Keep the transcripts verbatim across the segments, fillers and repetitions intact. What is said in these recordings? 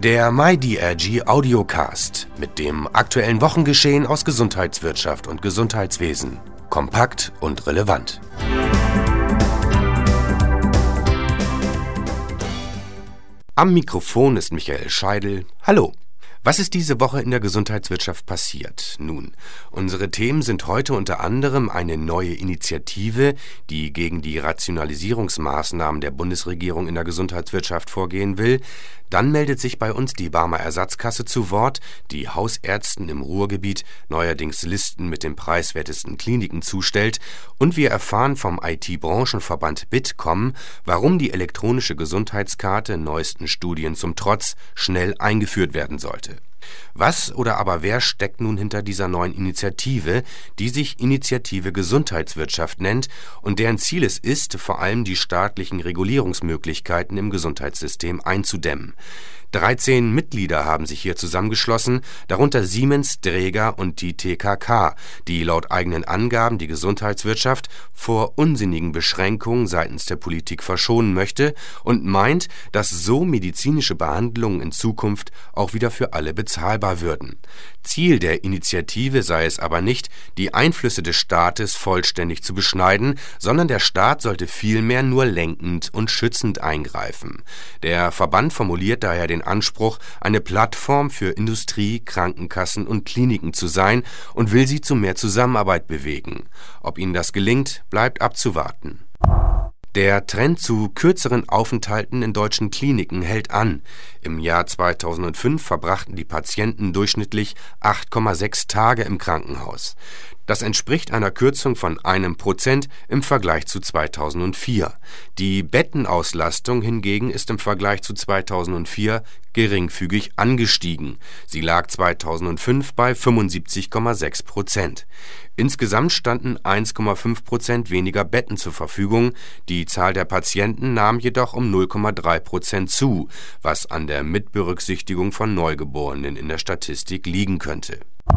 Der MyDRG Audiocast mit dem aktuellen Wochengeschehen aus Gesundheitswirtschaft und Gesundheitswesen. Kompakt und relevant. Am Mikrofon ist Michael Scheidel. Hallo! Was ist diese Woche in der Gesundheitswirtschaft passiert? Nun, unsere Themen sind heute unter anderem eine neue Initiative, die gegen die Rationalisierungsmaßnahmen der Bundesregierung in der Gesundheitswirtschaft vorgehen will. Dann meldet sich bei uns die Barmer Ersatzkasse zu Wort, die Hausärzten im Ruhrgebiet neuerdings Listen mit den preiswertesten Kliniken zustellt. Und wir erfahren vom I T-Branchenverband Bitkom, warum die elektronische Gesundheitskarte neuesten Studien zum Trotz schnell eingeführt werden sollte. Was oder aber wer steckt nun hinter dieser neuen Initiative, die sich Initiative Gesundheitswirtschaft nennt und deren Ziel es ist, vor allem die staatlichen Regulierungsmöglichkeiten im Gesundheitssystem einzudämmen? dreizehn Mitglieder haben sich hier zusammengeschlossen, darunter Siemens, Dräger und die T K K, die laut eigenen Angaben die Gesundheitswirtschaft vor unsinnigen Beschränkungen seitens der Politik verschonen möchte und meint, dass so medizinische Behandlungen in Zukunft auch wieder für alle bezahlbar würden. Ziel der Initiative sei es aber nicht, die Einflüsse des Staates vollständig zu beschneiden, sondern der Staat sollte vielmehr nur lenkend und schützend eingreifen. Der Verband formuliert daher den Anspruch, eine Plattform für Industrie, Krankenkassen und Kliniken zu sein und will sie zu mehr Zusammenarbeit bewegen. Ob ihnen das gelingt, bleibt abzuwarten. Der Trend zu kürzeren Aufenthalten in deutschen Kliniken hält an. Im Jahr zweitausendfünf verbrachten die Patienten durchschnittlich acht Komma sechs Tage im Krankenhaus. Das entspricht einer Kürzung von einem Prozent im Vergleich zu zweitausendvier. Die Bettenauslastung hingegen ist im Vergleich zu zweitausendvier geringfügig angestiegen. Sie lag zweitausendfünf bei fünfundsiebzig Komma sechs Prozent. Insgesamt standen eins Komma fünf Prozent weniger Betten zur Verfügung. Die Zahl der Patienten nahm jedoch um null Komma drei Prozent zu, was an der Mitberücksichtigung von Neugeborenen in der Statistik liegen könnte.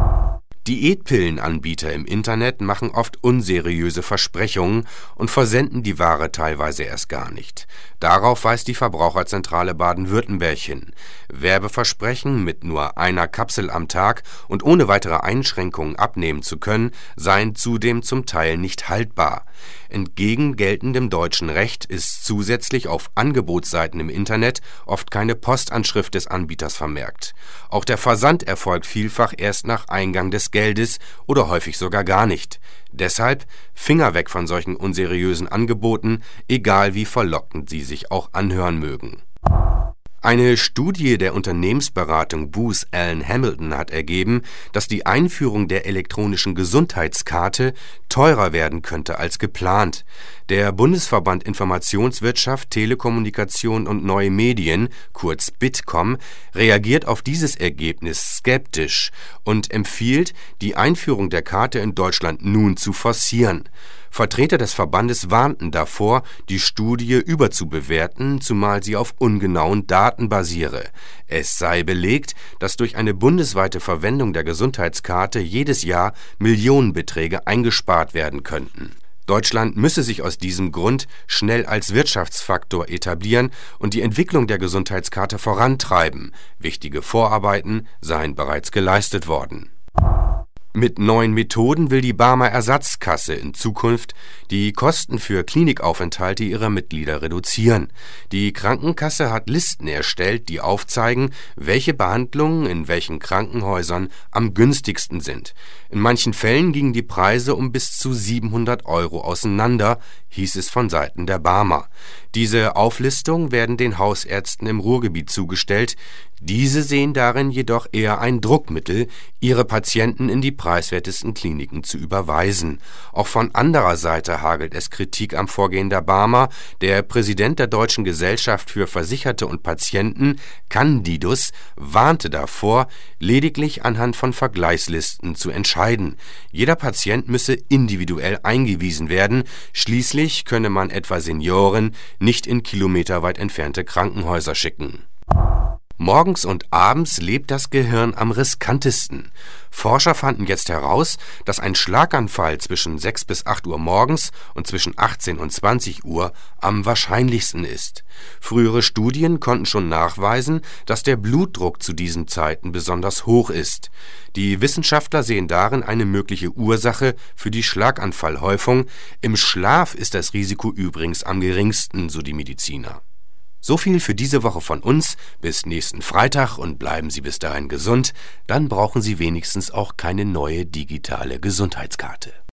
Diätpillenanbieter im Internet machen oft unseriöse Versprechungen und versenden die Ware teilweise erst gar nicht. Darauf weist die Verbraucherzentrale Baden-Württemberg hin. Werbeversprechen, mit nur einer Kapsel am Tag und ohne weitere Einschränkungen abnehmen zu können, seien zudem zum Teil nicht haltbar. Entgegen geltendem deutschen Recht ist zusätzlich auf Angebotsseiten im Internet oft keine Postanschrift des Anbieters vermerkt. Auch der Versand erfolgt vielfach erst nach Eingang des Geldes oder häufig sogar gar nicht. Deshalb Finger weg von solchen unseriösen Angeboten, egal wie verlockend sie sich auch anhören mögen. Eine Studie der Unternehmensberatung Booz Allen Hamilton hat ergeben, dass die Einführung der elektronischen Gesundheitskarte teurer werden könnte als geplant. Der Bundesverband Informationswirtschaft, Telekommunikation und Neue Medien, kurz Bitkom, reagiert auf dieses Ergebnis skeptisch und empfiehlt, die Einführung der Karte in Deutschland nun zu forcieren. Vertreter des Verbandes warnten davor, die Studie überzubewerten, zumal sie auf ungenauen Daten basiere. Es sei belegt, dass durch eine bundesweite Verwendung der Gesundheitskarte jedes Jahr Millionenbeträge eingespart werden könnten. Deutschland müsse sich aus diesem Grund schnell als Wirtschaftsfaktor etablieren und die Entwicklung der Gesundheitskarte vorantreiben. Wichtige Vorarbeiten seien bereits geleistet worden. Mit neuen Methoden will die Barmer Ersatzkasse in Zukunft die Kosten für Klinikaufenthalte ihrer Mitglieder reduzieren. Die Krankenkasse hat Listen erstellt, die aufzeigen, welche Behandlungen in welchen Krankenhäusern am günstigsten sind. In manchen Fällen gingen die Preise um bis zu siebenhundert Euro auseinander, hieß es von Seiten der Barmer. Diese Auflistungen werden den Hausärzten im Ruhrgebiet zugestellt. Diese sehen darin jedoch eher ein Druckmittel, ihre Patienten in die preiswertesten Kliniken zu überweisen. Auch von anderer Seite hagelt es Kritik am Vorgehen der Barmer. Der Präsident der Deutschen Gesellschaft für Versicherte und Patienten, Candidus, warnte davor, lediglich anhand von Vergleichslisten zu entscheiden. Jeder Patient müsse individuell eingewiesen werden. Schließlich könne man etwa Senioren nicht in kilometerweit entfernte Krankenhäuser schicken. Morgens und abends lebt das Gehirn am riskantesten. Forscher fanden jetzt heraus, dass ein Schlaganfall zwischen sechs bis acht Uhr morgens und zwischen achtzehn und zwanzig Uhr am wahrscheinlichsten ist. Frühere Studien konnten schon nachweisen, dass der Blutdruck zu diesen Zeiten besonders hoch ist. Die Wissenschaftler sehen darin eine mögliche Ursache für die Schlaganfallhäufung. Im Schlaf ist das Risiko übrigens am geringsten, so die Mediziner. So viel für diese Woche von uns. Bis nächsten Freitag und bleiben Sie bis dahin gesund. Dann brauchen Sie wenigstens auch keine neue digitale Gesundheitskarte.